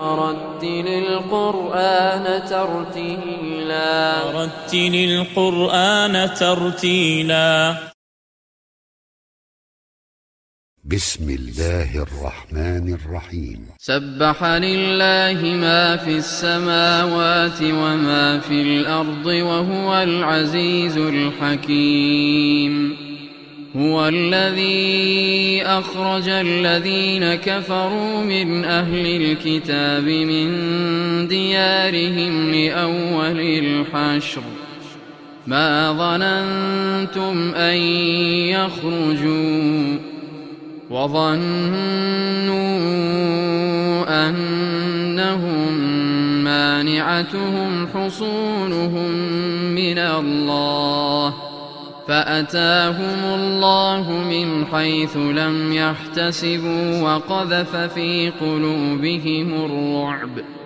ورتل القرآن ترتيلا. بسم الله الرحمن الرحيم. سبح لله ما في السماوات وما في الأرض وهو العزيز الحكيم. هو الذي أخرج الذين كفروا من أهل الكتاب من ديارهم لأول الحشر ما ظننتم أن يخرجوا وظنوا أنهم مانعتهم حصونهم من الله فأتاهم الله من حيث لم يحتسبوا وقذف في قلوبهم الرعب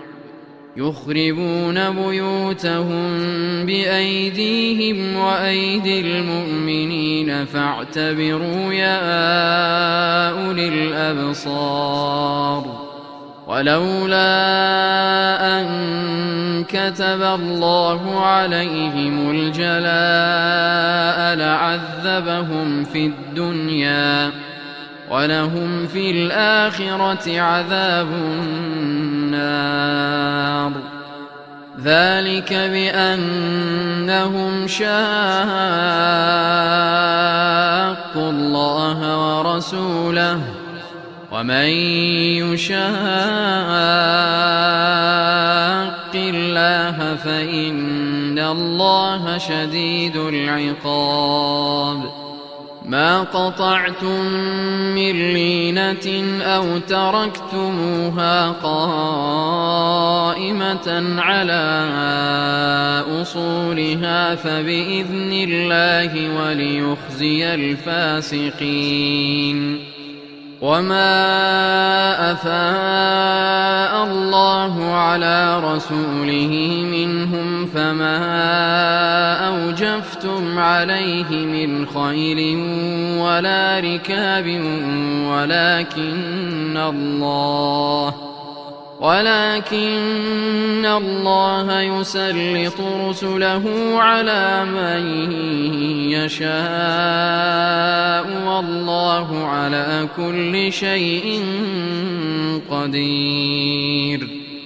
يخربون بيوتهم بأيديهم وأيدي المؤمنين فاعتبروا يا أولي الأبصار. ولولا أن كتب الله عليهم الجلاء لعذبهم في الدنيا ولهم في الآخرة عذاب النار. ذلك بأنهم شاقوا الله ورسوله ومن يشاق الله فإن الله شديد العقاب. ما قطعتم من لينة أو تركتموها قائمة على أصولها فبإذن الله وليخزي الفاسقين. وما أفاء الله على رسوله منهم فما أوجفتم عليه من خيل ولا ركاب ولكن الله يسلط رسله على من يشاء والله على كل شيء قدير.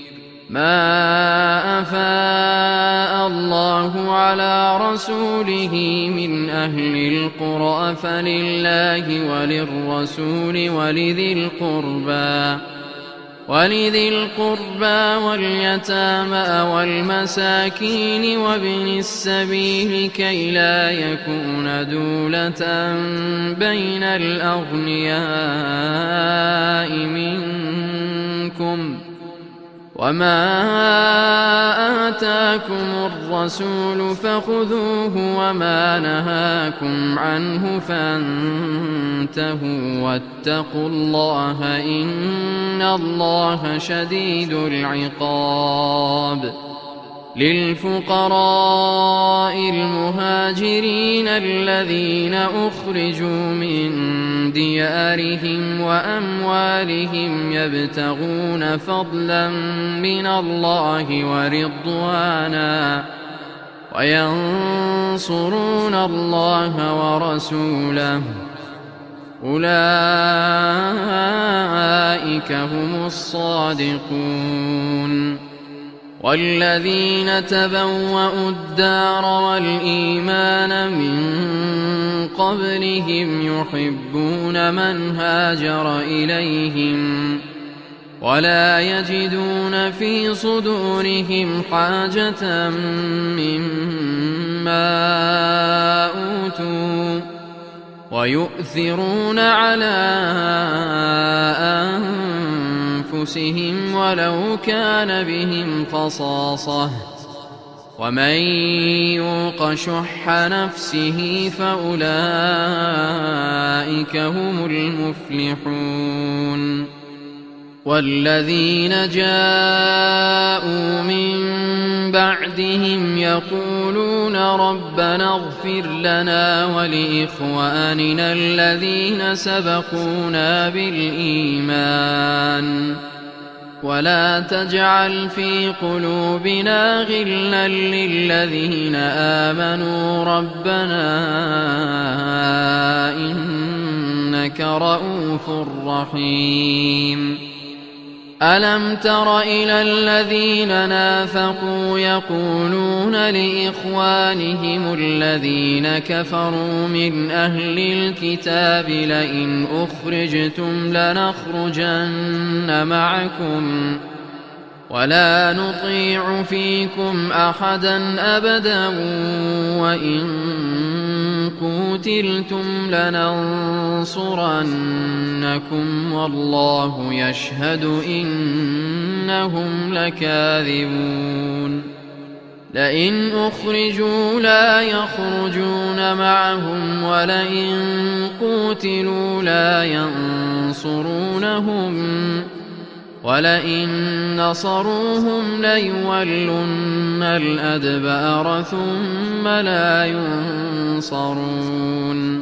ما أفاء الله على رسوله من أهل القرى فلله وللرسول ولذي القربى واليتامى والمساكين وابن السبيل كي لا يكون دولة بين الأغنياء منكم. وما آتاكم الرسول فخذوه وما نهاكم عنه فانتهوا واتقوا الله إن الله شديد العقاب. للفقراء المهاجرين الذين أخرجوا من ديارهم وأموالهم يبتغون فضلا من الله ورضوانا وينصرون الله ورسوله أولئك هم الصادقون. والذين تبوأوا الدار والإيمان من قبلهم يحبون من هاجر إليهم ولا يجدون في صدورهم حاجة مما أوتوا ويؤثرون على أنفسهم ولو كان بهم خصاصة ومن يوق شح نفسه فأولئك هم المفلحون. والذين جاءوا من بعدهم يقولون ربنا اغفر لنا ولإخواننا الذين سبقونا بالإيمان ولا تجعل في قلوبنا غلا للذين آمنوا ربنا إنك رؤوف رحيم ألم تر إلى الذين نافقوا يقولون لإخوانهم الذين كفروا من أهل الكتاب لئن أخرجتم لنخرجن معكم ولا نطيع فيكم أحدا أبدا وإن قتلتم لننصرنكم والله يشهد إنهم لكاذبون لئن أخرجوا لا يخرجون معهم ولئن قتلوا لا ينصرونهم ولئن نصروهم ليولن الأدبار ثم لا ينصرون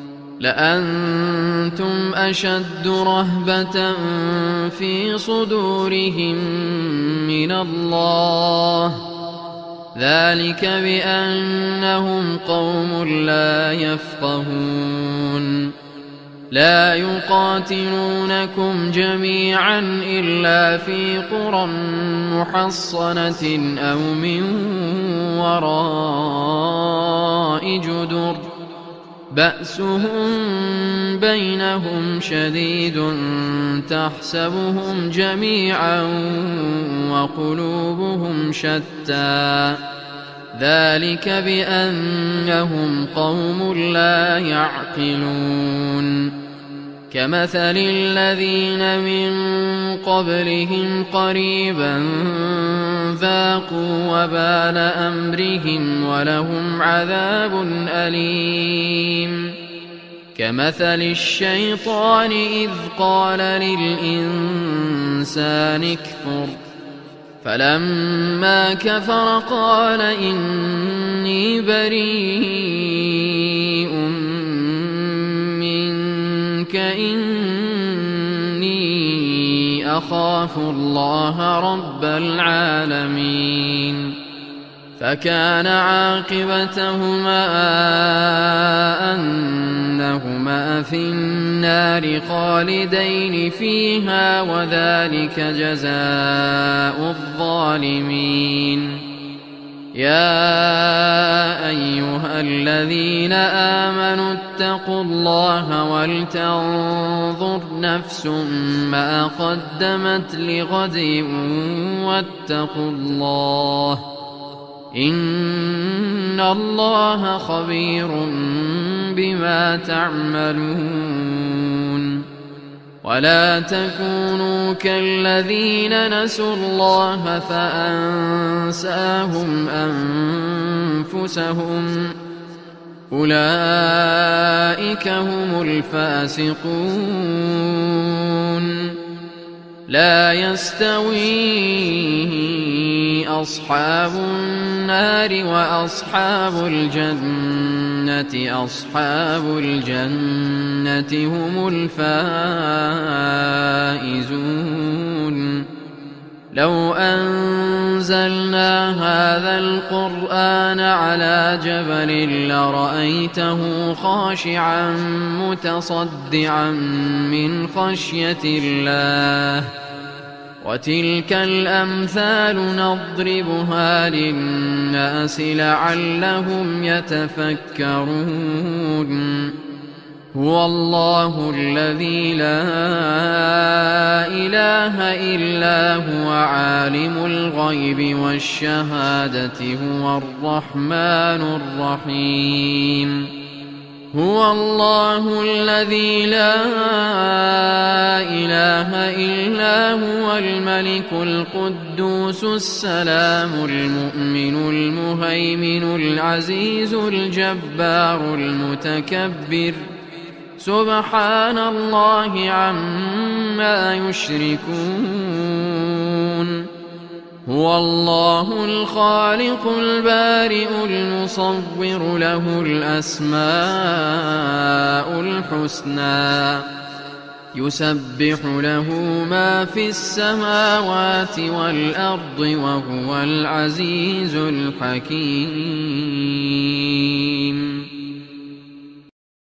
لأنتم أشد رهبة في صدورهم من الله ذلك بأنهم قوم لا يفقهون لا يقاتلونكم جميعا إلا في قرى محصنة أو من وراء جدر بأسهم بينهم شديد تحسبهم جميعا وقلوبهم شتى ذلك بأنهم قوم لا يعقلون كمثل الذين من قبلهم قريبا ذاقوا وبال أمرهم ولهم عذاب أليم كمثل الشيطان إذ قال للإنسان اكفر فلما كفر قال إني بريء منك إني أخاف الله رب العالمين فكان عاقبتهما أنهما في النار خالدين فيها وذلك جزاء الظالمين يا أيها الذين آمنوا اتقوا الله ولتنظر نفس ما قدمت لغد واتقوا الله إن الله خبير بما تعملون ولا تكونوا كالذين نسوا الله فأنساهم أنفسهم أولئك هم الفاسقون لا يستوي أصحاب النار وأصحاب الجنة أصحاب الجنة هم الفائزون لو أنزلنا هذا القرآن على جبل لرأيته خاشعا متصدعا من خشية الله وتلك الأمثال نضربها للناس لعلهم يتفكرون هو الله الذي لا إله إلا هو عالم الغيب والشهادة هو الرحمن الرحيم هو الله الذي لا إله إلا هو الملك القدوس السلام المؤمن المهيمن العزيز الجبار المتكبر سبحان الله عما يشركون هو الله الخالق البارئ المصور له الأسماء الحسنى يسبح له ما في السماوات والأرض وهو العزيز الحكيم.